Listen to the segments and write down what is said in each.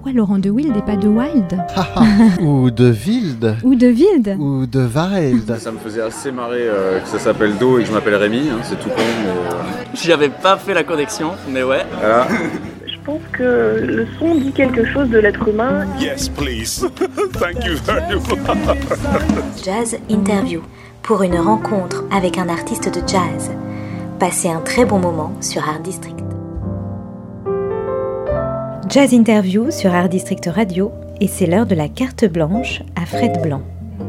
Pourquoi Laurent de Wild et pas de Wild? Ou de Wild. Ou de Wild. Ou de Wild. Ça me faisait assez marrer que ça s'appelle Do et que je m'appelle Rémi, c'est tout con. Mais... J'y avais pas fait la connexion, mais ouais. Voilà. Je pense que le son dit quelque chose de l'être humain. Yes, please. Thank you very much. Jazz Interview, pour une rencontre avec un artiste de jazz. Passez un très bon moment sur Art District. Jazz Interview sur Art District Radio, et c'est l'heure de la carte blanche à Fred Blanc.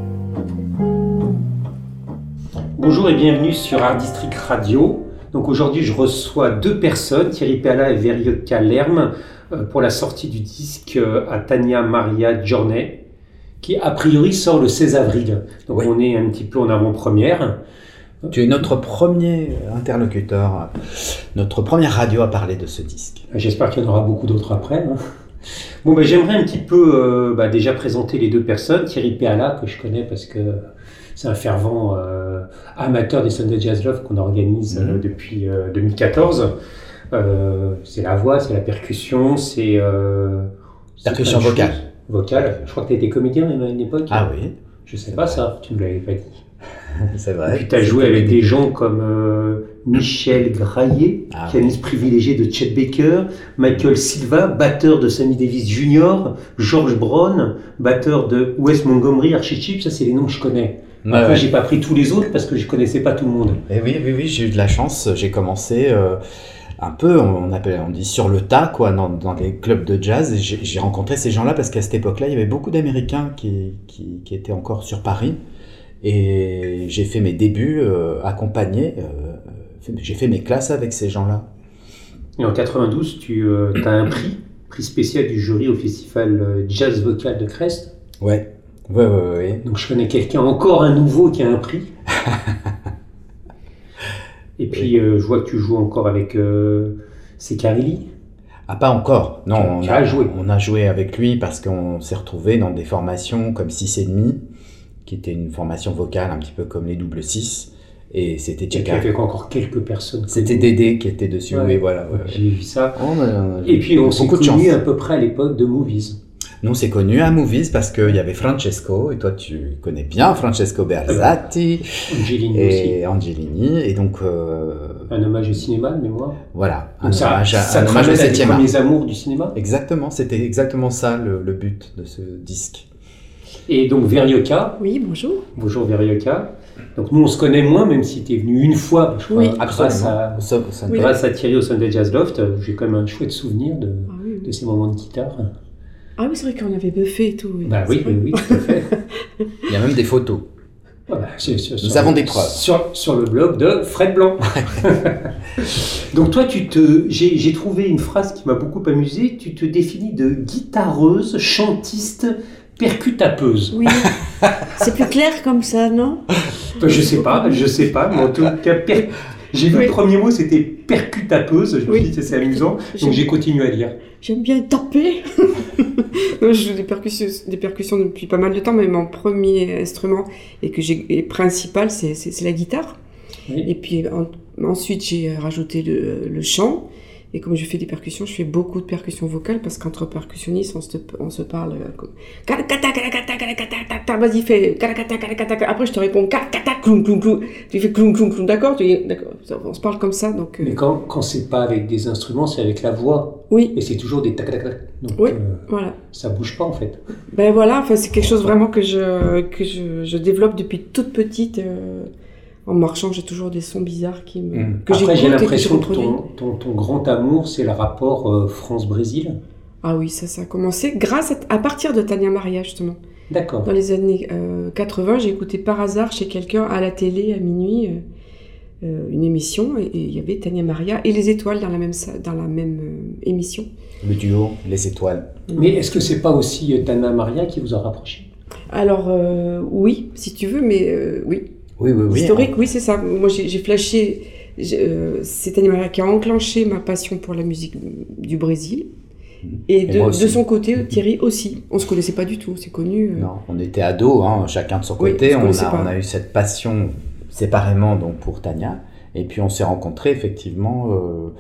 Bonjour et bienvenue sur Art District Radio. Donc aujourd'hui je reçois deux personnes, Thierry Peala et Verioka Lerm, pour la sortie du disque à Tania Maria Journey, qui a priori sort le 16 avril. Donc oui. On est un petit peu en avant-première. Tu es notre premier interlocuteur, notre première radio à parler de ce disque. J'espère qu'il y en aura beaucoup d'autres après. Bon, j'aimerais un petit peu déjà présenter les deux personnes. Thierry Peala, que je connais parce que c'est un fervent amateur des Sunday Jazz Love qu'on organise depuis 2014. C'est la voix, c'est la percussion, c'est percussion vocale. Je crois que tu étais comédien même à une époque. Ah oui. Je sais pas ça, tu ne l'avais pas dit. C'est vrai. Et puis tu as joué avec des gens comme Michel Graillet, pianiste privilégié de Chet Baker, Michael Silva, batteur de Sammy Davis Jr., George Brown, batteur de Wes Montgomery, Archie Chip, ça c'est les noms que je connais. Après, j'ai pas pris tous les autres parce que je connaissais pas tout le monde. Et oui, j'ai eu de la chance. J'ai commencé un peu, on dit sur le tas, quoi, dans les clubs de jazz. Et j'ai rencontré ces gens-là parce qu'à cette époque-là, il y avait beaucoup d'Américains qui étaient encore sur Paris. Et j'ai fait mes débuts accompagné. J'ai fait mes classes avec ces gens-là. Et en 92, tu as un prix spécial du jury au festival Jazz Vocal de Crest. Ouais. Donc je connais quelqu'un, encore un nouveau qui a un prix. Et puis je vois que tu joues encore avec Sekarili. Ah, pas encore. Non, on a joué avec lui parce qu'on s'est retrouvés dans des formations comme 6,5, qui était une formation vocale un petit peu comme les double 6. Et c'était Tcheka. Il y avait encore quelques personnes. C'était Dédé qui était dessus. Ouais. Oui, voilà. J'ai vu ça. Et puis on s'est connus à peu près à l'époque de Movies. Nous, on s'est connus à Movies parce qu'il y avait Francesco, et toi tu connais bien Francesco Berzatti, Angelini Angelini, et donc... un hommage au cinéma de mémoire. Voilà, un hommage au 7e art. Les amours du cinéma. Exactement, c'était exactement ça le but de ce disque. Et donc Verioka. Oui, bonjour. Bonjour Verioka. Donc nous on se connaît moins, même si tu es venu une fois, je crois, grâce à Thierry au Sunday Jazz Loft. J'ai quand même un chouette souvenir de ces moments de guitare. Ah oui, c'est vrai qu'on avait buffé et tout. Oui, oui, tout à fait. Il y a même des photos. Nous avons des preuves. Sur le blog de Fred Blanc. Donc toi, j'ai trouvé une phrase qui m'a beaucoup amusé. Tu te définis de guitareuse, chantiste, percutapeuse. Oui, c'est plus clair comme ça, non? Je sais pas, mais en tout cas, j'ai vu le premier mot, c'était percutapeuse. Je me suis dit, c'est amusant, donc j'ai continué à lire. J'aime bien taper. Je joue des percussions depuis pas mal de temps, mais mon premier instrument et principal, c'est la guitare. Oui. Et puis ensuite, j'ai rajouté le chant. Et comme je fais des percussions, je fais beaucoup de percussions vocales parce qu'entre percussionnistes, on se parle comme vas-y fais après je te réponds tu fais cloum, d'accord, on se parle comme ça donc. Mais quand c'est pas avec des instruments, c'est avec la voix. Oui. Et c'est toujours des tac. Donc oui, voilà. Ça bouge pas en fait. Ben voilà, enfin c'est quelque chose vraiment que je développe depuis toute petite. En marchant, j'ai toujours des sons bizarres que Après, j'ai l'impression que ton grand amour, c'est le rapport France-Brésil. Ah oui, ça a commencé à partir de Tania Maria, justement. D'accord. Dans les années 80, j'ai écouté par hasard chez quelqu'un à la télé, à minuit, une émission, et il y avait Tania Maria et Les Étoiles dans la même émission. Le duo, Les Étoiles. Mais est-ce que c'est pas aussi Tania Maria qui vous a rapproché? Alors, oui, si tu veux, mais oui. Oui. Historique, oui, c'est ça. Moi, j'ai flashé. C'est Tania Maria qui a enclenché ma passion pour la musique du Brésil. Et de son côté, Thierry aussi. On ne se connaissait pas du tout, c'est connu. Non, on était ados, chacun de son côté. On a eu cette passion séparément donc, pour Tania. Et puis on s'est rencontrés effectivement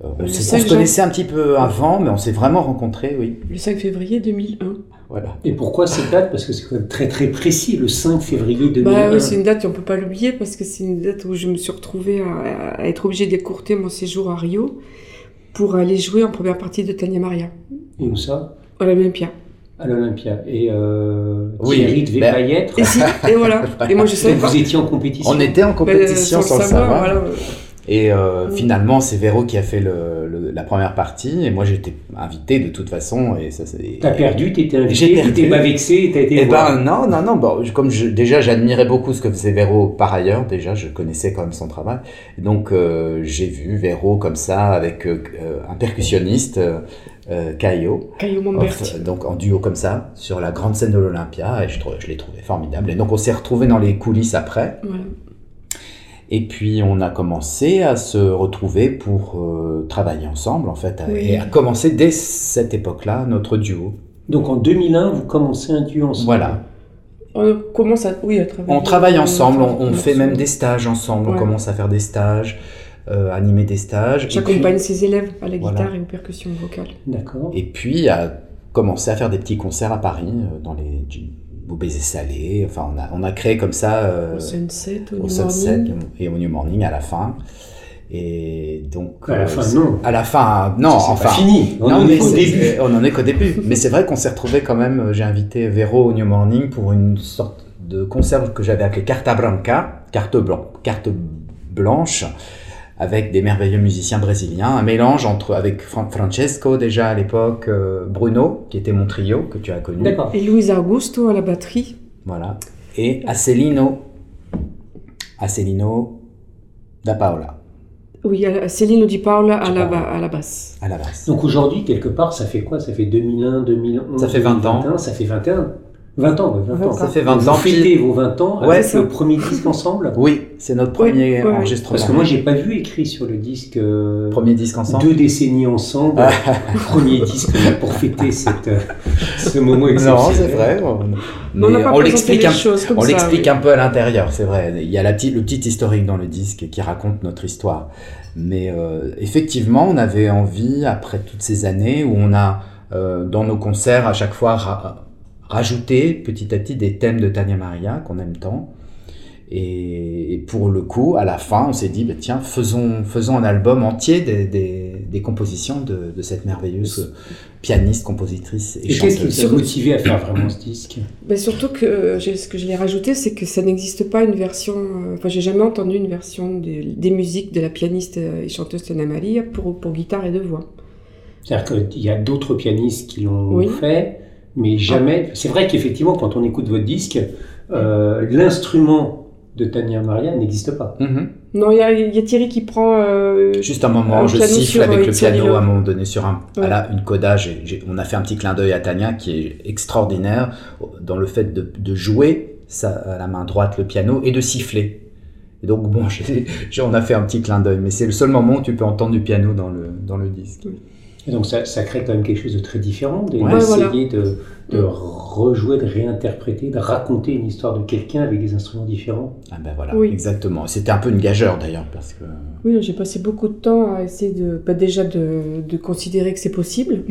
On se connaissait un petit peu avant, mais on s'est vraiment rencontrés, oui. Le 5 février 2001. Voilà. Et pourquoi cette date? Parce que c'est quand même très très précis, le 5 février 2001. Oui, c'est une date, on ne peut pas l'oublier, parce que c'est une date où je me suis retrouvée à être obligée d'écourter mon séjour à Rio pour aller jouer en première partie de Tania Maria. Et où ça? À l'Olympia. À l'Olympia. Et Thierry devait pas y être. Et voilà. Et moi, je savais pas. Vous étiez en compétition? On était en compétition sans le savoir. Voilà. Et finalement, c'est Véro qui a fait la première partie, et moi j'étais invité de toute façon. Et ça, t'as perdu, t'étais invité, t'étais pas vexé, t'as été voir. Non. Bon, déjà j'admirais beaucoup ce que faisait Véro par ailleurs, déjà je connaissais quand même son travail. Donc j'ai vu Véro comme ça avec un percussionniste, Caio Momberti. Donc en duo comme ça, sur la grande scène de l'Olympia, et je l'ai trouvé formidable. Et donc on s'est retrouvés dans les coulisses après. Voilà. Et puis on a commencé à se retrouver pour travailler ensemble en fait, et à commencer dès cette époque-là notre duo. Donc en 2001, vous commencez un duo ensemble. Voilà. On commence à travailler. On travaille ensemble, on fait même des stages ensemble, on commence à faire des stages, animer des stages. J'accompagne ses élèves à la guitare et aux percussions vocales. D'accord. Et puis à commencer à faire des petits concerts à Paris, dans les Beau Baiser Salé, enfin on a créé comme ça au Sunset, au Sunset et au New Morning à la fin. Et donc à la fin non. À la fin non, c'est enfin pas fini. On en est qu'au début. On en est qu'au début. Mais c'est vrai qu'on s'est retrouvés quand même. J'ai invité Véro au New Morning pour une sorte de concert que j'avais appelé Carta Branca, carte blanche, avec des merveilleux musiciens brésiliens, un mélange avec Francesco déjà à l'époque, Bruno, qui était mon trio, que tu as connu. D'accord. Et Luis Augusto à la batterie. Voilà. Et Acelino da Paola. Oui, Acelino Di Paola à la basse. À la basse. Donc aujourd'hui, quelque part, ça fait quoi? Ça fait 2001, 2011, ça fait 20 ans. 2021, ça fait 21. 20 ans, ouais, 20 ans. Ça fait 20 vous ans. Vous fêtez vos 20 ans avec le premier disque ensemble? Oui, c'est notre premier enregistrement. Parce que moi, j'ai pas vu écrit sur le disque. Premier disque ensemble. 2 décennies ensemble. Premier disque pour fêter ce moment exceptionnel. Non, c'est vrai. Mais on l'explique un peu à l'intérieur, c'est vrai. Il y a le petit historique dans le disque qui raconte notre histoire. Mais effectivement, on avait envie, après toutes ces années où on a, dans nos concerts, à chaque fois rajouter petit à petit des thèmes de Tania Maria qu'on aime tant. Et pour le coup, à la fin, on s'est dit, tiens, faisons un album entier des compositions de cette merveilleuse pianiste, compositrice et chanteuse. Qu'est-ce qui t'a motivé à faire vraiment ce disque? Surtout que ce que je l'ai rajouté, c'est que ça n'existe pas une version... j'ai jamais entendu une version des musiques de la pianiste et chanteuse Tania Maria pour guitare et deux voix. C'est-à-dire qu'il y a d'autres pianistes qui l'ont fait, mais jamais... C'est vrai qu'effectivement, quand on écoute votre disque, l'instrument de Tania Maria n'existe pas. Mm-hmm. Non, il y a Thierry qui prend... Juste un moment, je siffle avec le piano à un moment donné sur une coda. On a fait un petit clin d'œil à Tania qui est extraordinaire dans le fait de jouer à la main droite le piano et de siffler. Et donc bon, on a fait un petit clin d'œil, mais c'est le seul moment où tu peux entendre du piano dans le disque. Oui. Et donc ça crée quand même quelque chose de très différent, d'essayer de rejouer, de réinterpréter, de raconter une histoire de quelqu'un avec des instruments différents. Ah ben voilà, exactement. C'était un peu une gageure d'ailleurs parce que... Oui, j'ai passé beaucoup de temps à essayer déjà de considérer que c'est possible.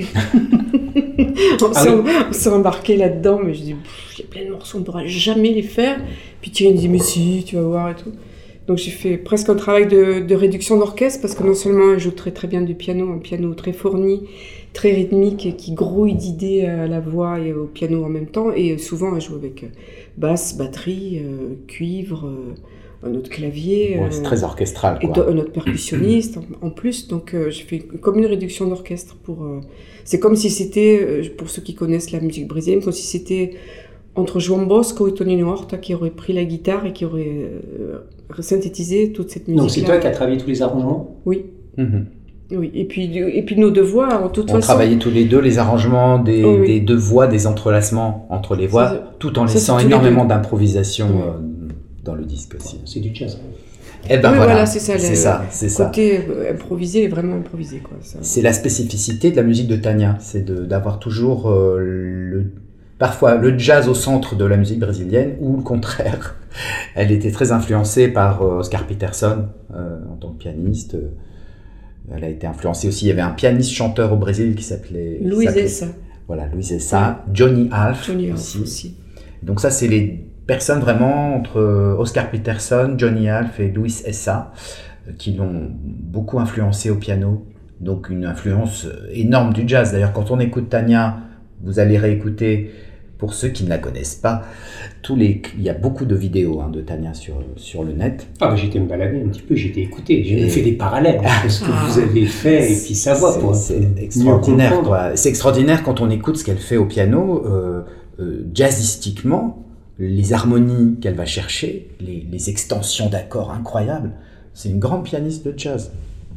On s'est embarqué là-dedans, mais je dis, il y a plein de morceaux, on ne pourra jamais les faire. Puis Thierry me dit, mais si, tu vas voir et tout. Donc j'ai fait presque un travail de réduction d'orchestre parce que non seulement elle joue très très bien du piano, un piano très fourni, très rythmique, qui grouille d'idées à la voix et au piano en même temps, et souvent elle joue avec basse, batterie, cuivre, un autre clavier. C'est très orchestral, quoi. Et un autre percussionniste en plus, donc j'ai fait comme une réduction d'orchestre pour... c'est comme si c'était, pour ceux qui connaissent la musique brésilienne, comme si c'était... entre João Bosco et Toninho Horta qui auraient pris la guitare et qui auraient synthétisé toute cette musique. Donc c'est toi qui as travaillé tous les arrangements? Oui. Mm-hmm. Oui. Et puis nos deux voix, en toute façon... On travaillait tous les deux les arrangements des deux voix, des entrelacements entre les voix, tout en laissant énormément d'improvisation dans le disque aussi. C'est du jazz. Eh ben voilà, c'est ça. C'est ça. Côté improvisé est vraiment improvisé, quoi. C'est la spécificité de la musique de Tania, c'est d'avoir toujours parfois le jazz au centre de la musique brésilienne, ou le contraire. Elle était très influencée par Oscar Peterson en tant que pianiste. Elle a été influencée aussi. Il y avait un pianiste-chanteur au Brésil qui s'appelait... Luis Essa. Voilà, Luis Essa. Johnny Alf aussi. Donc ça, c'est les personnes vraiment entre Oscar Peterson, Johnny Alf et Luis Essa qui l'ont beaucoup influencé au piano. Donc une influence énorme du jazz. D'ailleurs, quand on écoute Tania, vous allez réécouter, pour ceux qui ne la connaissent pas, il y a beaucoup de vidéos de Tania sur le net. J'étais me balader un petit peu, j'étais écouté, j'ai fait des parallèles entre ce que vous avez fait et puis savoir. C'est extraordinaire, quoi. C'est extraordinaire quand on écoute ce qu'elle fait au piano, jazzistiquement, les harmonies qu'elle va chercher, les extensions d'accords incroyables. C'est une grande pianiste de jazz.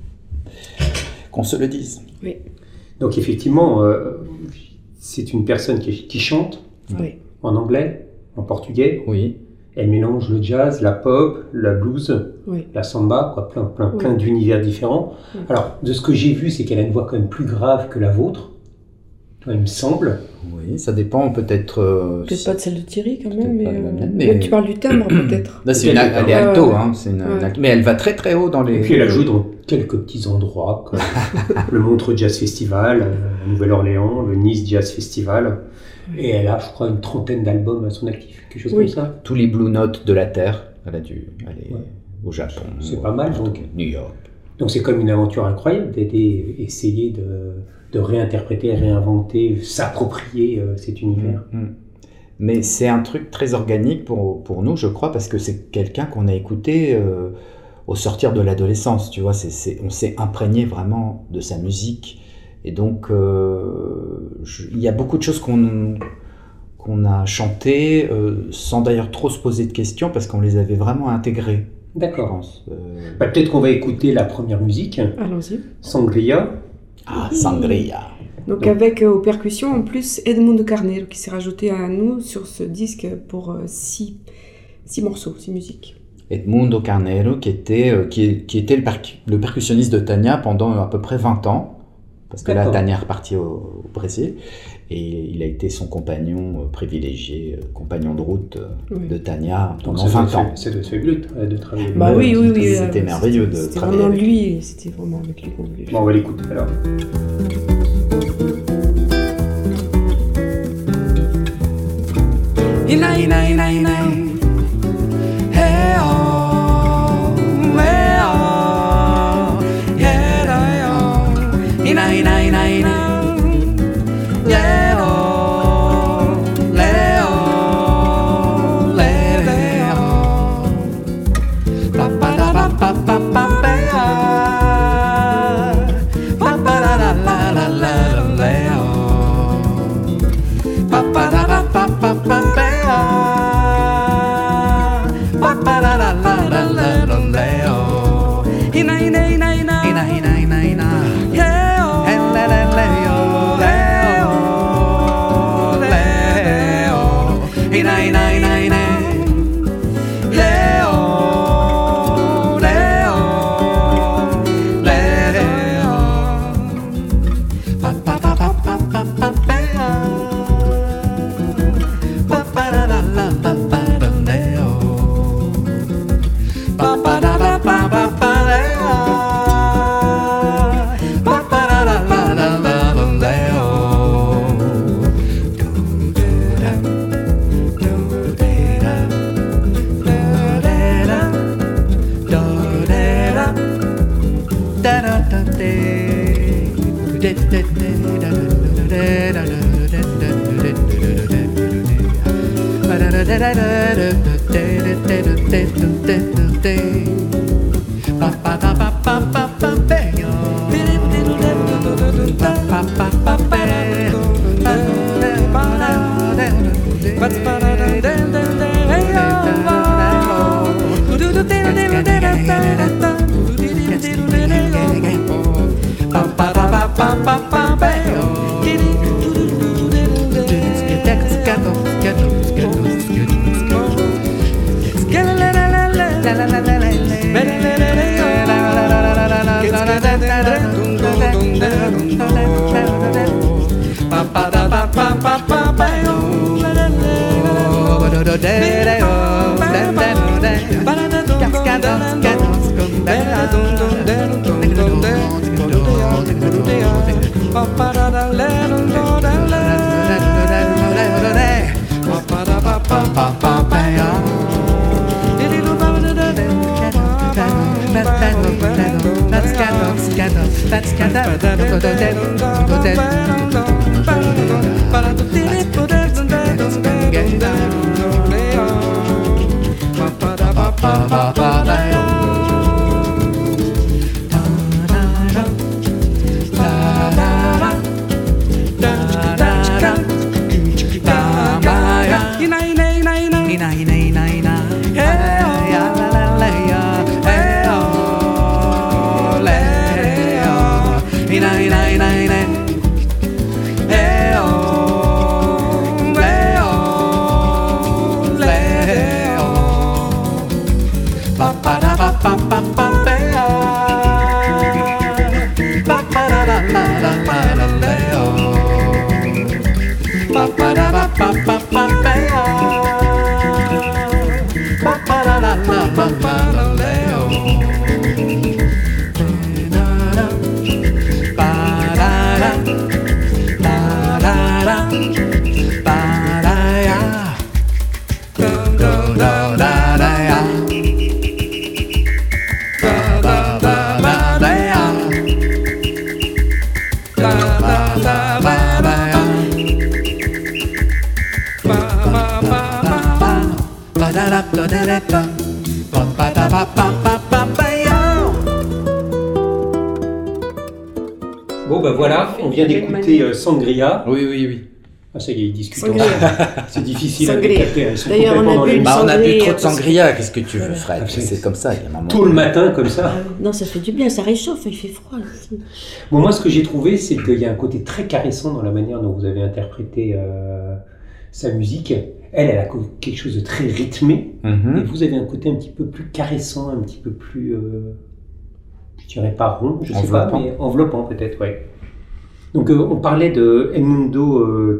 Qu'on se le dise. Oui. Donc effectivement, c'est une personne qui chante en anglais, en portugais. Oui. Elle mélange le jazz, la pop, la blues, la samba, quoi, plein d'univers différents. Oui. Alors, de ce que j'ai vu, c'est qu'elle a une voix quand même plus grave que la vôtre, il me semble. Oui, ça dépend peut-être... Peut-être pas de celle de Thierry quand même, mais tu parles du timbre peut-être. Là, elle est alto, mais elle va très très haut dans les... Et puis elle a joué dans quelques petits endroits, comme le Montreux Jazz Festival, la Nouvelle-Orléans, le Nice Jazz Festival, et elle a, je crois, une 30aine d'albums à son actif, quelque chose comme ça. Tous les Blue Notes de la Terre, elle a dû aller au Japon. C'est pas mal, donc. New York. Donc c'est comme une aventure incroyable d'essayer de réinterpréter, réinventer, s'approprier cet univers. Mais c'est un truc très organique pour nous, je crois, parce que c'est quelqu'un qu'on a écouté au sortir de l'adolescence, tu vois. On s'est imprégné vraiment de sa musique. Et donc, il y a beaucoup de choses qu'on a chantées sans d'ailleurs trop se poser de questions, parce qu'on les avait vraiment intégrées. D'accord. Je pense. Peut-être qu'on va écouter la première musique. Allons-y. Sangria. Ah, Sangria. Donc avec aux percussions en plus Edmundo Carneiro qui s'est rajouté à nous sur ce disque pour 6 morceaux, 6 musiques. Edmundo Carneiro qui était le percussionniste de Tania pendant à peu près 20 ans, parce que là Tania est repartie au Brésil et il a été son compagnon privilégié, compagnon de route de Tania pendant 20 ans. C'est fabuleux de travailler. Oui. C'était merveilleux de travailler avec lui. C'était vraiment avec lui qu'on voulait. Bon, on va l'écouter alors. Ina ina ina ina, hey oh, yeah oh, ina ina ina ina, yeah oh, pa pa da pa pa pa pa pa pa da la la la la pa pa da pa pa pa pa. La la la la la la la la la. Bon, ben voilà, on vient d'écouter Sangria. Oui. Ah, ça y est, ils discutent. Sangria. C'est difficile à Sangria. détecter. Ils sont D'ailleurs, complètement dans les... on a bu trop de sangria, qu'est-ce que tu veux, Fred? C'est comme ça, il y a un moment. Tout le matin, comme ça. Non, ça fait du bien, ça réchauffe, il fait froid. Bon, moi, ce que j'ai trouvé, c'est qu'il y a un côté très caressant dans la manière dont vous avez interprété sa musique. Elle a quelque chose de très rythmé. Et vous avez un côté un petit peu plus caressant, un petit peu plus... je dirais pas rond, je sais pas, mais enveloppant peut-être, ouais. Donc on parlait de Edmundo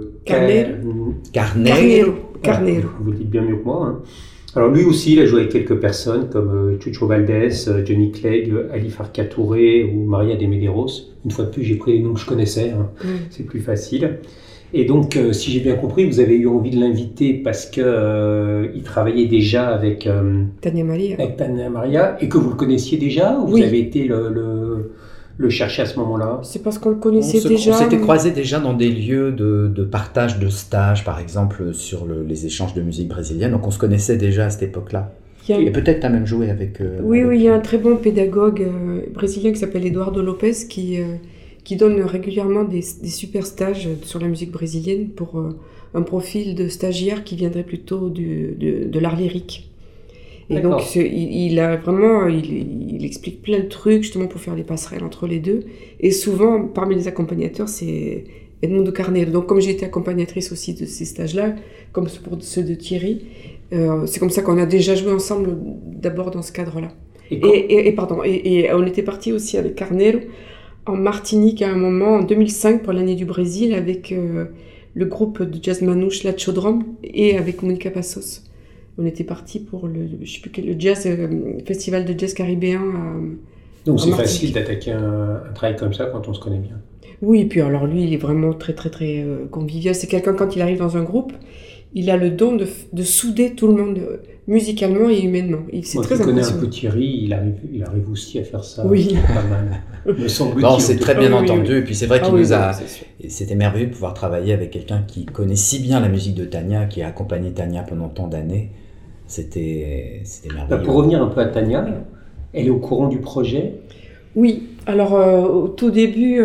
Carnero. Vous le dites bien mieux que moi. Hein. Alors lui aussi, il a joué avec quelques personnes comme Chucho Valdés, Johnny Clegg, Ali Farka Touré ou Maria de Medeiros. Une fois de plus, j'ai pris les noms que je connaissais, hein. C'est plus facile. Et donc, si j'ai bien compris, vous avez eu envie de l'inviter parce que il travaillait déjà avec Tania Maria et que vous le connaissiez déjà ou vous avez été le chercher à ce moment-là? C'est parce qu'on le connaissait déjà. On s'était croisés déjà dans des lieux de partage de stages, par exemple, sur les échanges de musique brésilienne. Donc on se connaissait déjà à cette époque-là. Et peut-être tu as même joué avec... Oui, il y a un très bon pédagogue brésilien qui s'appelle Eduardo Lopes qui donne régulièrement des super stages sur la musique brésilienne pour un profil de stagiaire qui viendrait plutôt de l'art lyrique. Et D'accord. donc, il a vraiment, il explique plein de trucs justement pour faire les passerelles entre les deux. Et souvent, parmi les accompagnateurs, c'est Edmundo Carnero. Donc, comme j'ai été accompagnatrice aussi de ces stages-là, comme pour ceux de Thierry, c'est comme ça qu'on a déjà joué ensemble d'abord dans ce cadre-là. Et on était parti aussi avec Carnero en Martinique à un moment, en 2005, pour l'année du Brésil, avec le groupe de jazz manouche La Chaudrome et avec Monica Passos. On était parti pour le jazz, festival de jazz caribéen. Donc c'est facile d'attaquer un travail comme ça quand on se connaît bien. Oui, et puis alors lui, il est vraiment très très très convivial. C'est quelqu'un, quand il arrive dans un groupe, il a le don de souder tout le monde musicalement et humainement. C'est Moi très qui connais un impressionnant. peu Thierry, il arrive aussi à faire ça. Oui. Pas mal. Me semble-t-il. Non, c'est très bien entendu. Et puis c'est vrai qu'il nous a... c'est sûr. C'était merveilleux de pouvoir travailler avec quelqu'un qui connaît si bien la musique de Tania, qui a accompagné Tania pendant tant d'années. C'était merveilleux. Pour revenir un peu à Tania, elle est au courant du projet? Oui, alors au tout début,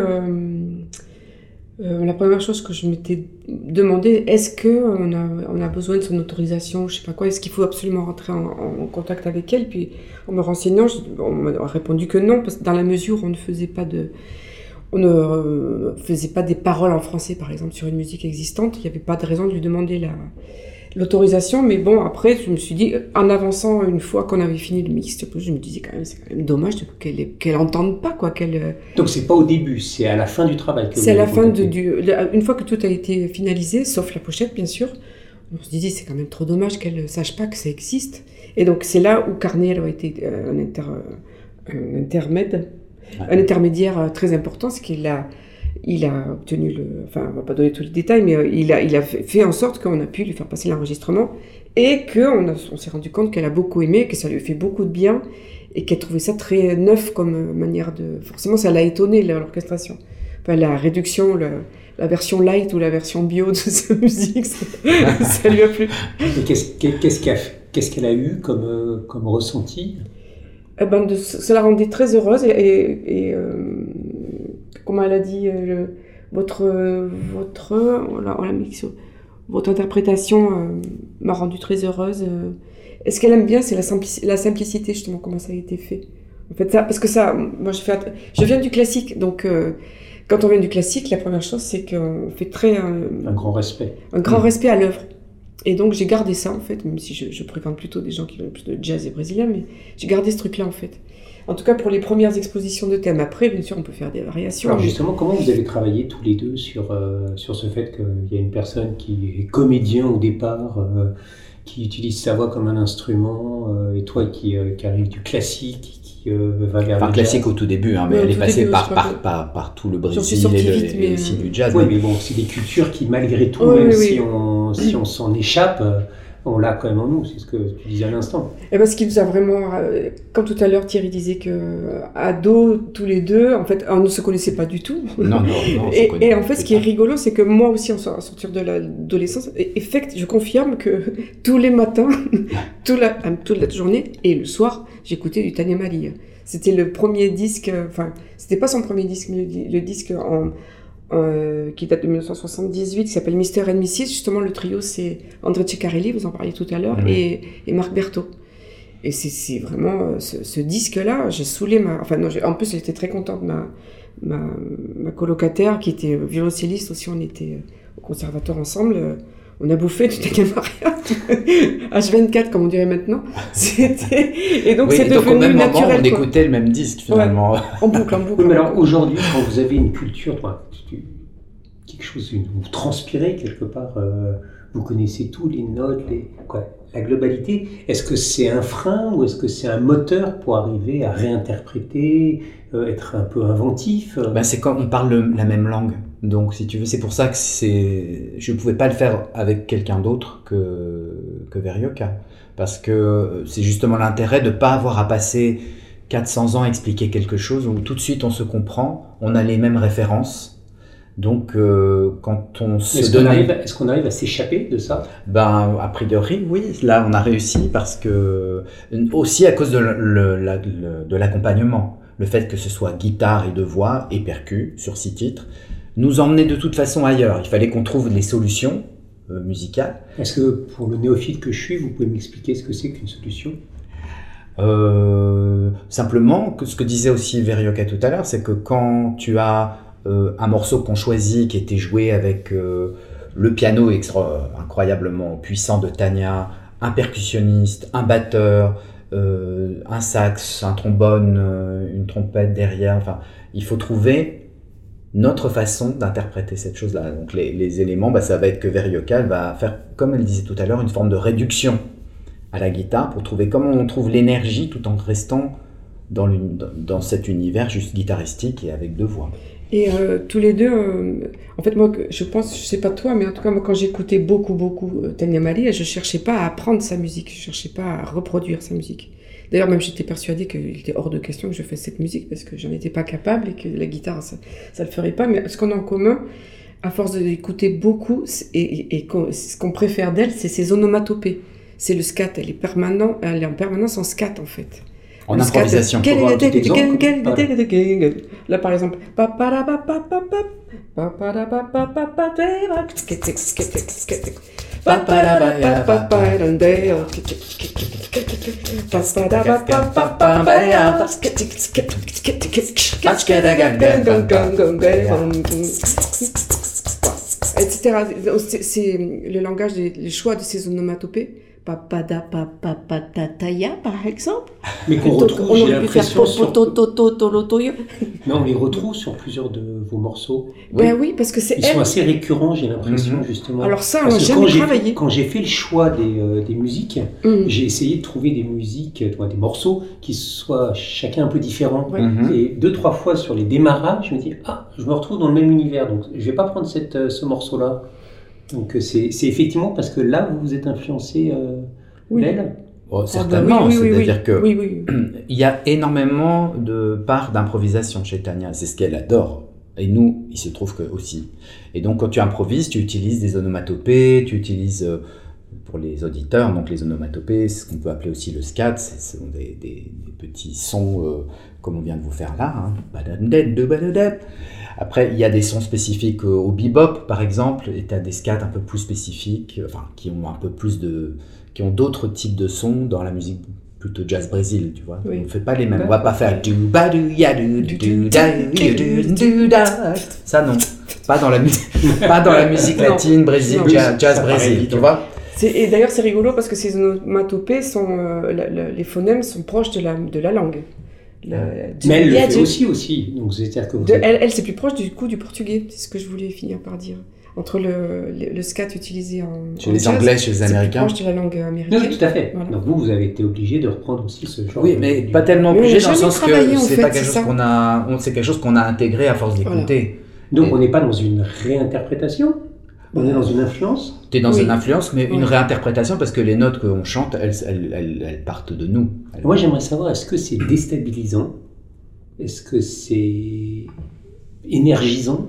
la première chose que je m'étais demandé, est-ce qu'on a besoin de son autorisation, je sais pas quoi, est-ce qu'il faut absolument rentrer en contact avec elle? Puis en me renseignant, on m'a répondu que non, parce que dans la mesure où on ne faisait pas des paroles en français, par exemple, sur une musique existante, il n'y avait pas de raison de lui demander l'autorisation. Mais bon, après, je me suis dit, en avançant, une fois qu'on avait fini le mix, je me disais c'est quand même dommage qu'elle n'entende pas, quoi. Donc c'est pas au début, c'est à la fin du travail. C'est à la fin une fois que tout a été finalisé, sauf la pochette, bien sûr. On se disait, c'est quand même trop dommage qu'elle ne sache pas que ça existe. Et donc c'est là où Carnero a été un intermédiaire très important, c'est qu'il a obtenu enfin, on va pas donner tous les détails, mais il a fait en sorte qu'on a pu lui faire passer l'enregistrement et qu'on s'est rendu compte qu'elle a beaucoup aimé, que ça lui fait beaucoup de bien et qui a trouvé ça très neuf comme manière de... Forcément, ça l'a étonné, l'orchestration. Enfin, la réduction, la version light ou la version bio de sa musique, ça lui a plu. Et qu'est-ce qu'elle a eu comme ressenti? Ça la rendait très heureuse et comment elle a dit, votre interprétation m'a rendue très heureuse. Et ce qu'elle aime bien, c'est la simplicité, justement, comment ça a été fait. En fait, ça, parce que ça, moi, je viens du classique, donc quand on vient du classique, la première chose, c'est qu'on fait un grand respect. Un grand respect à l'œuvre. Et donc, j'ai gardé ça, en fait, même si je fréquente plutôt des gens qui veulent plus de jazz et brésilien, mais j'ai gardé ce truc-là, en fait. En tout cas, pour les premières expositions de thèmes. Après, bien sûr, on peut faire des variations. Alors, justement, comment vous avez travaillé tous les deux sur ce fait qu'il y a une personne qui est comédien au départ, qui utilise sa voix comme un instrument, et toi qui arrive du classique, qui va vers le classique jazz. Au tout début, mais elle est passée par tout le Brésil et aussi du jazz. Oui, mais bon, c'est des cultures qui, malgré tout, si on s'en échappe, on l'a quand même en nous, c'est ce que tu disais à l'instant. Et ce qui nous a vraiment... Comme tout à l'heure, Thierry disait qu'ados, tous les deux, en fait, on ne se connaissait pas du tout. Non, et en fait, ce qui est rigolo, c'est que moi aussi, en sortir de l'adolescence, je confirme que tous les matins, toute la journée et le soir, j'écoutais du Tania Malia. C'était le premier disque, c'était pas son premier disque, mais le disque qui date de 1978, qui s'appelle Mr. and Mrs. Justement, le trio, c'est André Ceccarelli, vous en parliez tout à l'heure, et Marc Berthaud. Et c'est vraiment ce disque-là, j'ai saoulé en plus, j'étais très contente de ma colocataire, qui était violoncelliste aussi, on était au conservatoire ensemble. On a bouffé du Tania Maria, H24 comme on dirait maintenant. Et donc c'est devenu au même naturel. Moment, on écoutait le même disque finalement. Ouais, en boucle. Mais alors aujourd'hui, quand vous avez une culture, quelque chose, vous transpirez quelque part, vous connaissez tous les notes, la globalité. Est-ce que c'est un frein ou est-ce que c'est un moteur pour arriver à réinterpréter, être un peu inventif? C'est quand on parle la même langue. Donc, si tu veux, c'est pour ça que je ne pouvais pas le faire avec quelqu'un d'autre que Verioka. Parce que c'est justement l'intérêt de ne pas avoir à passer 400 ans à expliquer quelque chose où tout de suite on se comprend, on a les mêmes références. Donc, quand on se donne... Est-ce qu'on arrive à s'échapper de ça? A priori, oui. Là, on a réussi parce que... Aussi à cause de l'accompagnement. Le fait que ce soit guitare et 2 voix et percus sur 6 titres nous emmenait de toute façon ailleurs. Il fallait qu'on trouve des solutions musicales. Est-ce que pour le néophyte que je suis, vous pouvez m'expliquer ce que c'est qu'une solution? Simplement, ce que disait aussi Verioka tout à l'heure, c'est que quand tu as un morceau qu'on choisit qui était joué avec le piano incroyablement puissant de Tania, un percussionniste, un batteur, un sax, un trombone, une trompette derrière, il faut trouver notre façon d'interpréter cette chose-là. Donc les éléments, ça va être que Verioka va faire, comme elle disait tout à l'heure, une forme de réduction à la guitare pour trouver comment on trouve l'énergie tout en restant dans cet univers juste guitaristique et avec 2 voix. Et tous les deux, en fait moi je pense, je sais pas toi, mais en tout cas moi quand j'écoutais beaucoup Tania Malia, je cherchais pas à apprendre sa musique, je cherchais pas à reproduire sa musique. D'ailleurs, même j'étais persuadée qu'il était hors de question que je fasse cette musique parce que j'en étais pas capable et que la guitare, ça le ferait pas. Mais ce qu'on a en commun, à force d'écouter beaucoup, et ce qu'on préfère d'elle, c'est ses onomatopées. C'est le scat, elle est en permanence en scat en fait. En le improvisation. Là par exemple, etc. C'est le langage, les choix de ces onomatopées. Papadataya, par exemple. Mais qu'on retrouve, j'ai l'impression, on les retrouve sur plusieurs de vos morceaux. Oui, parce que ils sont assez récurrents, j'ai l'impression, justement. Alors ça, on n'a jamais travaillé. Quand j'ai fait le choix des musiques, j'ai essayé de trouver des musiques, des morceaux qui soient chacun un peu différents. Et 2-3 fois sur les démarrages, je me dis, je me retrouve dans le même univers, donc je ne vais pas prendre ce morceau-là. Donc c'est effectivement parce que là, vous vous êtes influencé d'elle. Oh, certainement, oui, c'est-à-dire que oui. il y a énormément de parts d'improvisation chez Tania, c'est ce qu'elle adore. Et nous, il se trouve que aussi. Et donc, quand tu improvises, tu utilises des onomatopées, tu utilises, pour les auditeurs, donc les onomatopées, c'est ce qu'on peut appeler aussi le scat, ce sont des petits sons, comme on vient de vous faire là. Hein. Après, il y a des sons spécifiques au bebop, par exemple, et tu as des scats un peu plus spécifiques, enfin, qui ont un peu plus qui ont d'autres types de sons dans la musique plutôt jazz Brésil, tu vois. On ne fait pas les mêmes. On va pas faire ça, non. Pas dans la musique latine, Brésil, jazz Brésil, tu vois. Et d'ailleurs, c'est rigolo parce que ces onomatopées les phonèmes sont proches de la langue. Mais elle le fait aussi. Donc, c'est-à-dire que elle, c'est plus proche du coup du portugais. C'est ce que je voulais finir par dire. Entre le scat utilisé chez les Anglais, chez les Américains. C'est proche de la langue américaine. Oui, tout à fait. Voilà. Donc vous avez été obligé de reprendre aussi ce genre. Oui, mais pas tellement obligé dans le sens que c'est pas quelque chose c'est quelque chose qu'on a intégré à force d'écouter. Voilà. Donc on n'est pas dans une réinterprétation. On est dans une influence. Tu es dans une influence, mais une réinterprétation parce que les notes qu'on chante, elles partent de nous. Moi, j'aimerais savoir, est-ce que c'est déstabilisant? Est-ce que c'est énergisant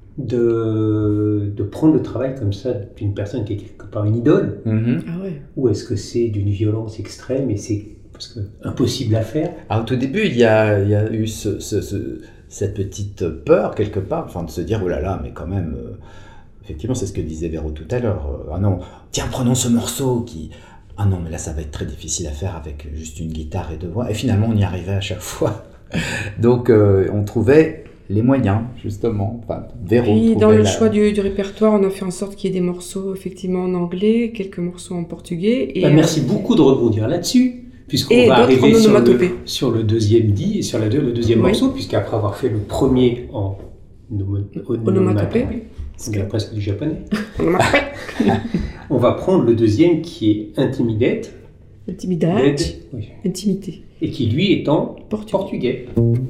de prendre le travail comme ça d'une personne qui est quelque part une idole? Ah ouais. Ou est-ce que c'est d'une violence extrême et c'est parce que impossible à faire? Alors, au tout début, il y a eu cette petite peur quelque part, enfin de se dire, oh là là, mais quand même... Effectivement, c'est ce que disait Véro tout à l'heure. Ah non, tiens, prenons ce morceau qui... Ah non, mais là, ça va être très difficile à faire avec juste une guitare et deux voix. Et finalement, on y arrivait à chaque fois. Donc, on trouvait les moyens, justement. Enfin, Véro puis, dans le choix du répertoire, on a fait en sorte qu'il y ait des morceaux, effectivement, en anglais, quelques morceaux en portugais. Et merci beaucoup de rebondir là-dessus, puisqu'on va arriver sur le deuxième le deuxième morceau, puisqu'après avoir fait le premier en onomatopée, c'est presque du japonais. On va prendre le deuxième qui est Intimidate. Oui. Intimité. Et qui lui est en portugais.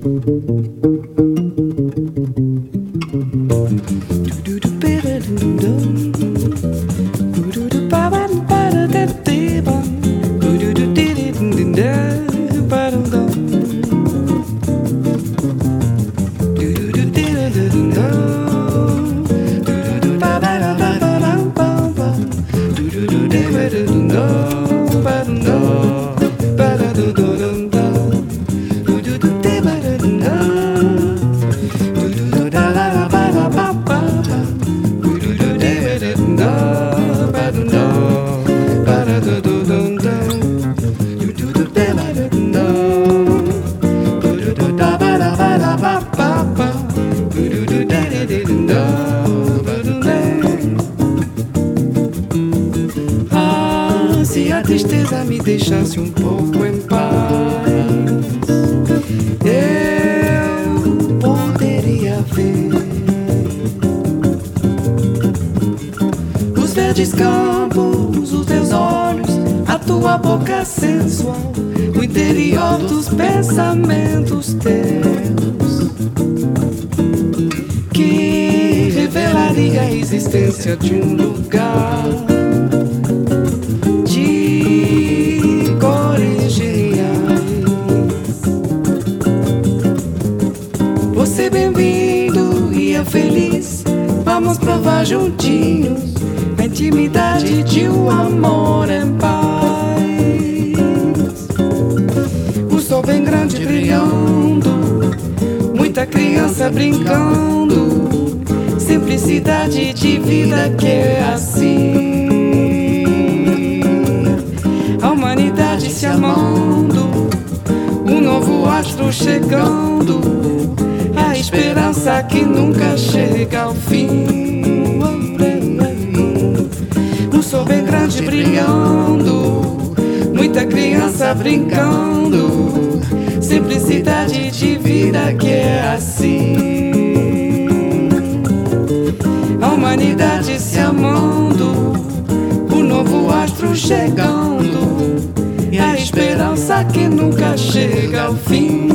Se a tristeza me deixasse pouco em paz, eu poderia ver os verdes campos, os teus olhos, a tua boca sensual, o interior dos pensamentos teus, que revelaria a existência de lugar de cores geniais. Você bem-vindo e eu feliz, vamos provar juntinhos a intimidade de amor em paz. O sol bem grande brilhando, muita criança brincando, simplicidade de vida que é assim. A humanidade se amando, um novo astro chegando, a esperança que nunca chega ao fim. Um sol bem grande brilhando, muita criança brincando, simplicidade de vida que é assim. A humanidade se amando, um novo astro chegando, e a esperança que nunca chega ao fim.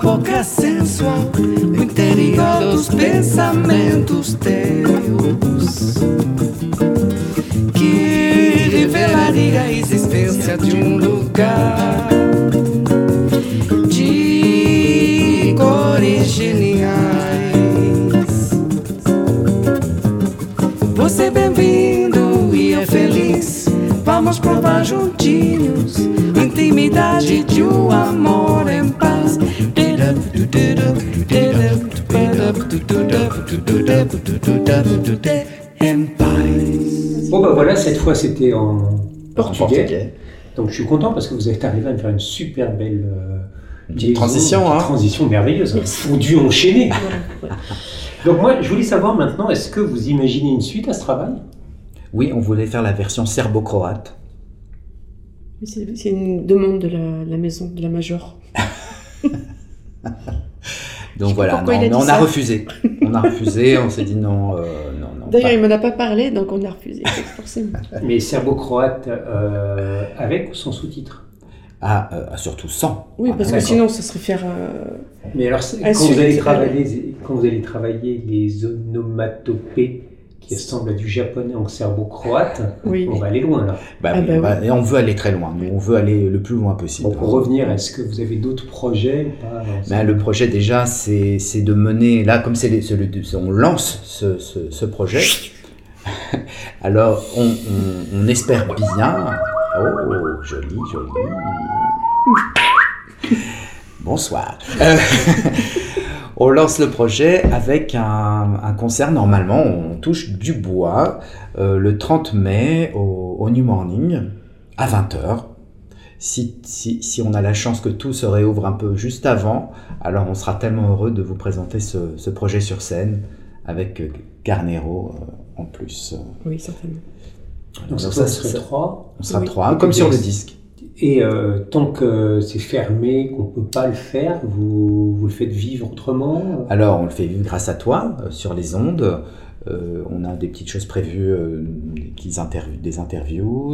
boca sensual, no interior dos pensamentos teus, que revelaria a existência de lugar de cores geniais. Você bem-vindo e eu feliz. Vamos provar juntinhos a intimidade de amor em paz. Em paz. Bon ben voilà, cette fois c'était en portugais. Donc je suis content parce que vous êtes arrivé à me faire une super belle petite transition, transition merveilleuse. Ou dû enchaîner. Donc moi je voulais savoir maintenant, est-ce que vous imaginez une suite à ce travail ? Oui, on voulait faire la version serbo-croate. C'est une demande de la maison, de la major. Donc voilà, on a refusé. On a refusé, on s'est dit non. D'ailleurs, il ne m'en a pas parlé, donc on a refusé, forcément. Mais serbo-croate avec ou sans sous-titres ? Surtout sans. Oui, parce que sinon, ça serait faire... Mais alors, quand vous allez travailler les onomatopées qui ressemblent à du japonais en serbo-croate, on va aller loin là. Et on veut aller très loin. Nous, on veut aller le plus loin possible. Bon, pour revenir, est-ce que vous avez d'autres projets ou pas ? Le projet déjà, c'est de mener, là comme on lance ce projet, alors on espère bien, joli, bonsoir. On lance le projet avec un concert, normalement, on touche du bois, le 30 mai au New Morning, à 20h. Si on a la chance que tout se réouvre un peu juste avant, alors on sera tellement heureux de vous présenter ce projet sur scène, avec Carnero en plus. Oui, certainement. Donc ça serait 3 ? On sera 3, comme sur le disque. Et tant que c'est fermé, qu'on ne peut pas le faire, vous le faites vivre autrement ? Alors, on le fait vivre grâce à toi, sur les ondes. On a des petites choses prévues, des interviews,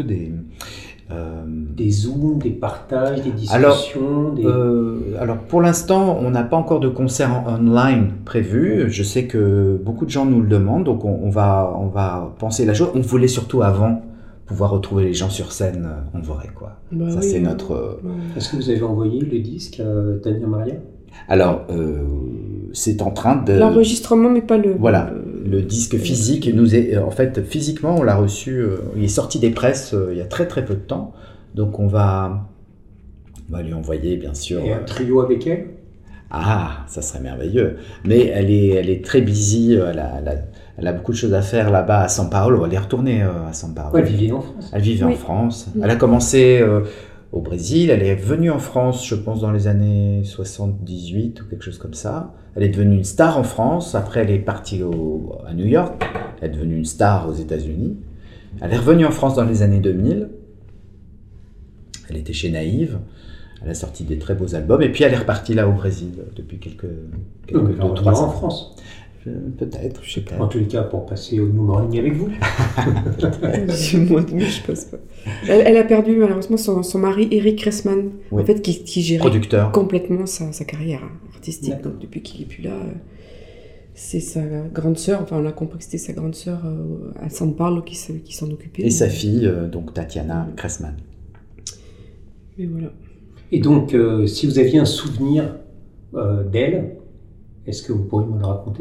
des zooms, des partages, des discussions. Alors, pour l'instant, on n'a pas encore de concert online prévu. Je sais que beaucoup de gens nous le demandent, donc on va penser la chose. On voulait surtout avant pouvoir retrouver les gens sur scène en vrai, quoi. C'est notre... Est-ce que vous avez envoyé le disque à Tania Maria ? Alors, c'est en train de... L'enregistrement, mais pas le... Voilà, le disque physique, en fait, physiquement, on l'a reçu, il est sorti des presses il y a très très peu de temps, donc on va lui envoyer, bien sûr... Et un trio avec elle ? Ah, ça serait merveilleux. Mais elle est très busy, elle a beaucoup de choses à faire là-bas à São Paulo. Elle est retournée à São Paulo. Elle vivait en France. Elle vivait en France. Elle a commencé au Brésil. Elle est venue en France, je pense, dans les années 78 ou quelque chose comme ça. Elle est devenue une star en France. Après, elle est partie à New York. Elle est devenue une star aux États-Unis. Elle est revenue en France dans les années 2000. Elle était chez Naïve. Elle a sorti des très beaux albums. Et puis, elle est repartie là au Brésil depuis quelques 2-3 ans. En France. Peut-être, je sais pas. En tous les cas, pour passer au New Morning avec vous. Moi, je passe pas. Elle a perdu malheureusement son mari, Eric Kressman, en fait, qui gérait producteur. Complètement sa carrière artistique. Donc, depuis qu'il n'est plus là, c'est sa grande sœur, enfin on a compris que c'était sa grande sœur à São Paulo qui s'en occupait. Et sa fille, donc Tatiana Kressman. Mais voilà. Et donc, si vous aviez un souvenir d'elle, est-ce que vous pourriez me le raconter ?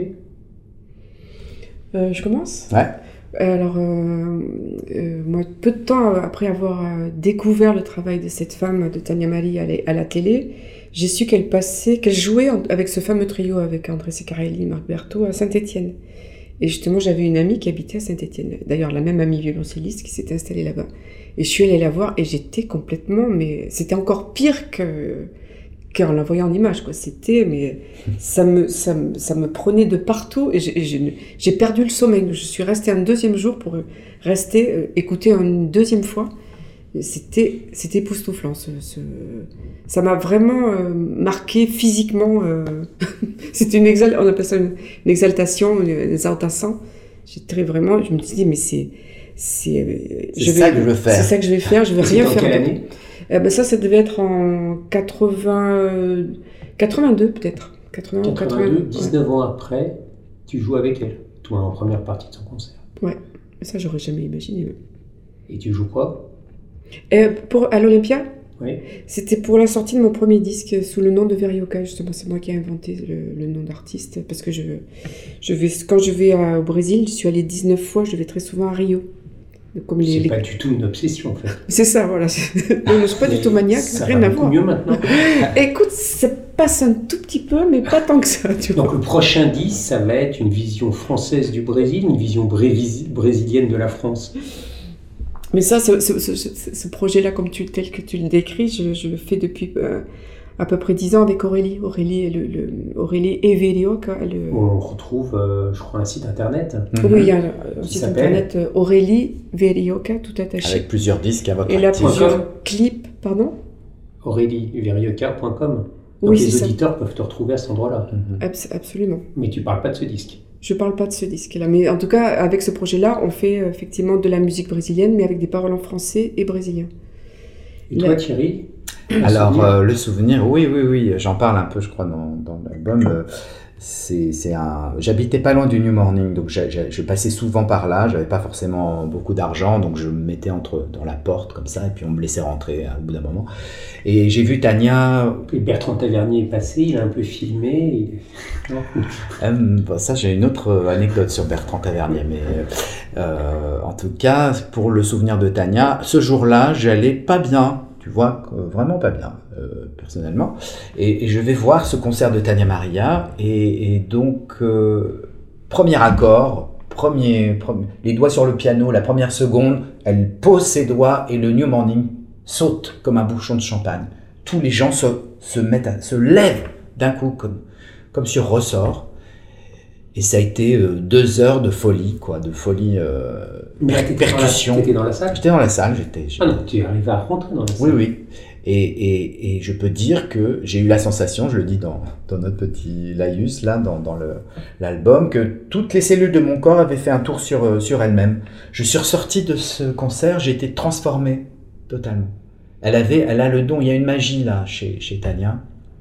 Je commence ? Ouais. Alors, moi, peu de temps après avoir découvert le travail de cette femme, de Tania Maria, à la télé, j'ai su qu'elle jouait avec ce fameux trio avec André Ceccarelli, Marc Berthaud à Saint-Étienne. Et justement, j'avais une amie qui habitait à Saint-Étienne. D'ailleurs, la même amie violoncelliste qui s'était installée là-bas. Et je suis allée la voir et j'étais complètement... Mais c'était encore pire qu'en la voyant en image, quoi. Mais ça me prenait de partout et j'ai perdu le sommeil. Je suis restée un deuxième jour pour écouter une deuxième fois. C'était époustouflant. Ça m'a vraiment marqué physiquement. C'était on appelle ça une exaltation, une exaltation. Je me disais, mais c'est ça que je veux faire. C'est ça que je vais faire, je vais rien faire. Quelle année ça devait être en 82 peut-être. 82, 19 ans après, tu joues avec elle, toi, en première partie de son concert. Ouais, ça j'aurais jamais imaginé. Et tu joues quoi à l'Olympia? Oui. C'était pour la sortie de mon premier disque sous le nom de Verioka, justement. C'est moi qui ai inventé le nom d'artiste parce que quand je vais au Brésil, je suis allée 19 fois, je vais très souvent à Rio. Comme c'est pas du tout une obsession en fait. C'est ça, voilà. Je ne suis pas du tout maniaque, rien à voir. Mieux maintenant. Écoute, ça passe un tout petit peu, mais pas tant que ça. Tu vois. Donc le prochain disque, ça va être une vision française du Brésil, une vision brésilienne de la France. Mais ça, ce projet-là, tel que tu le décris, je le fais depuis à peu près 10 ans avec Aurélie. Aurélie et Verioka. On retrouve, je crois, un site internet. Oui, il y a un site internet Aurélie Verioka, tout attaché. Avec plusieurs disques à votre actif. Et là, plusieurs clips, pardon aurelie-verioka.com. Donc oui, les auditeurs peuvent te retrouver à cet endroit-là. Absolument. Mais tu parles pas de ce disque. Je parle pas de ce disque-là, mais en tout cas, avec ce projet-là, on fait effectivement de la musique brésilienne, mais avec des paroles en français et brésilien. Et toi, Thierry? Alors, le souvenir, oui, j'en parle un peu, je crois, dans l'album. J'habitais pas loin du New Morning, donc je passais souvent par là, j'avais pas forcément beaucoup d'argent, donc je me mettais dans la porte comme ça, et puis on me laissait rentrer au bout d'un moment. Et j'ai vu Tania... Et Bertrand Tavernier est passé, il a un peu filmé. Ça, j'ai une autre anecdote sur Bertrand Tavernier, mais en tout cas, pour le souvenir de Tania, ce jour-là, j'allais pas bien. Tu vois, vraiment pas bien, personnellement. Et je vais voir ce concert de Tania Maria, et donc, premier accord, les doigts sur le piano, la première seconde, elle pose ses doigts, et le New Morning saute comme un bouchon de champagne. Tous les gens se lèvent d'un coup, comme sur ressort. Et ça a été 2 heures de folie, quoi, percussion. T'étais dans la salle? J'étais dans la salle, Ah non, tu es arrivé à rentrer dans la salle. Oui. Et je peux dire que j'ai eu la sensation, je le dis dans notre petit laïus, là, dans l'album, que toutes les cellules de mon corps avaient fait un tour sur elles-mêmes. Je suis ressorti de ce concert, j'ai été transformé totalement. Elle a le don, il y a une magie là chez Tania.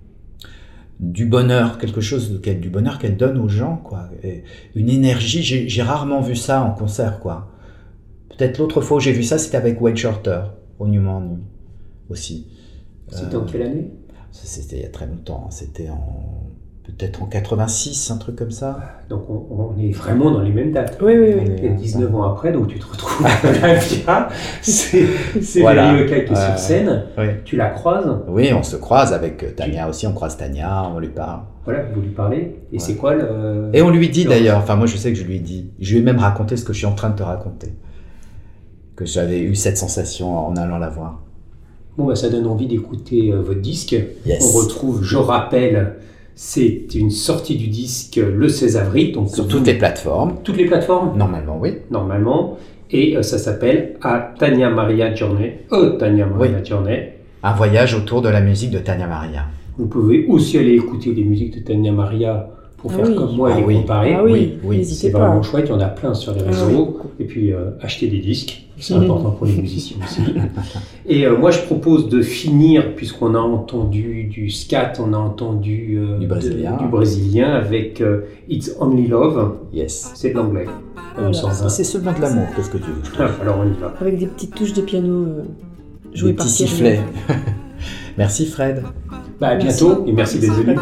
Du bonheur, du bonheur qu'elle donne aux gens, quoi. Et une énergie, j'ai rarement vu ça en concert, quoi. Peut-être l'autre fois où j'ai vu ça, c'était avec Wayne Shorter, au New Morning, aussi. C'était en quelle année? C'était il y a très longtemps, c'était peut-être en 86, un truc comme ça. Donc on est vraiment dans les mêmes dates. Oui. Et 19 ans après, donc tu te retrouves à l'Olympia, c'est Verioka qui est sur scène, tu la croises. Oui, on se croise avec Tania aussi, on croise Tania, on lui parle. Voilà, vous lui parlez, et c'est quoi le... Et on lui dit d'ailleurs, enfin moi je sais que je lui ai dit, je lui ai même raconté ce que je suis en train de te raconter, que j'avais eu cette sensation en allant la voir. Bon, ça donne envie d'écouter votre disque. Yes. On retrouve, je rappelle, c'est une sortie du disque le 16 avril. Donc sur toutes les plateformes. Toutes les plateformes? Normalement, oui. Normalement. Et ça s'appelle Tania Maria Journey. Tania Maria Journey. Un voyage autour de la musique de Tania Maria. Vous pouvez aussi aller écouter des musiques de Tania Maria pour faire comme moi et les comparer. Oui, c'est vraiment chouette. Il y en a plein sur les réseaux. Et puis, acheter des disques. C'est important pour les musiciens aussi. Et moi, je propose de finir, puisqu'on a entendu du scat, on a entendu du brésilien avec It's Only Love. Yes. C'est de l'anglais. C'est seulement de l'amour, qu'est-ce que tu veux? Alors, on y va. Avec des petites touches de piano jouées par Thierry. Des petits sifflets. Merci Fred. À bientôt et merci d'être venu.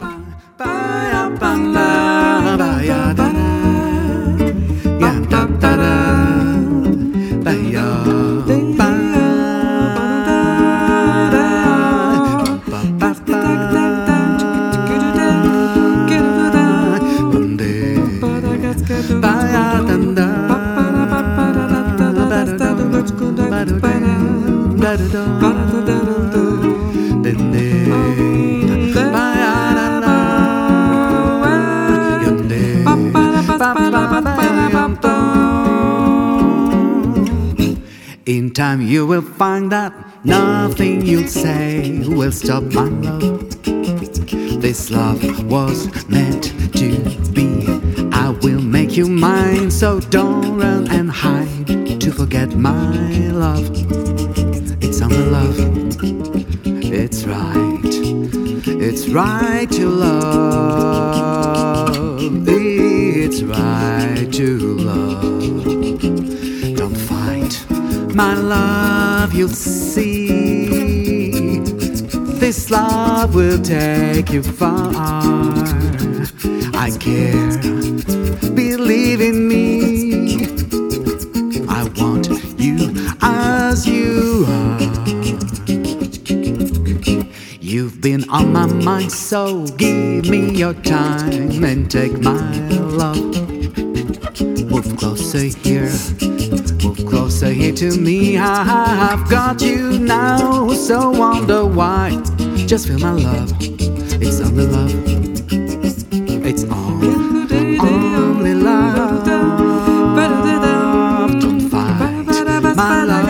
In time you will find that nothing you'll say will stop my love. This love was meant to be. I will make you mine, so don't run and hide to forget my love. It's only love. It's right to love. It's right to love. Don't fight my love, you'll see. This love will take you far. I care, believe in me. I want you as you are. You've been on my mind, so give me your time and take my love. Move closer here to me. I've got you now, so wonder why. Just feel my love, it's only love. It's only love. Don't fight my love.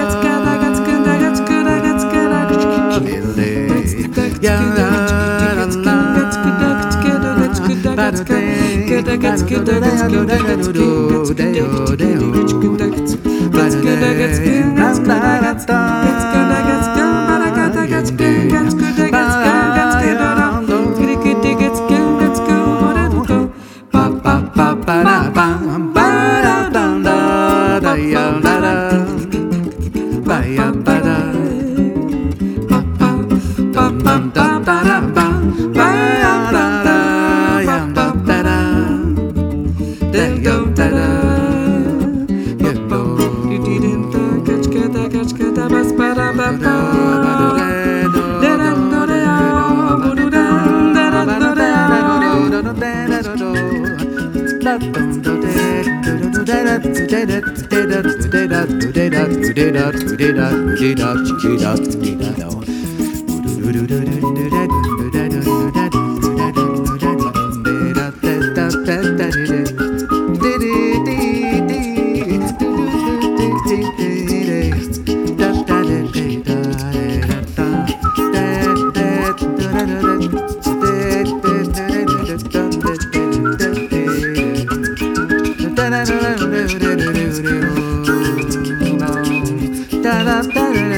Da da da da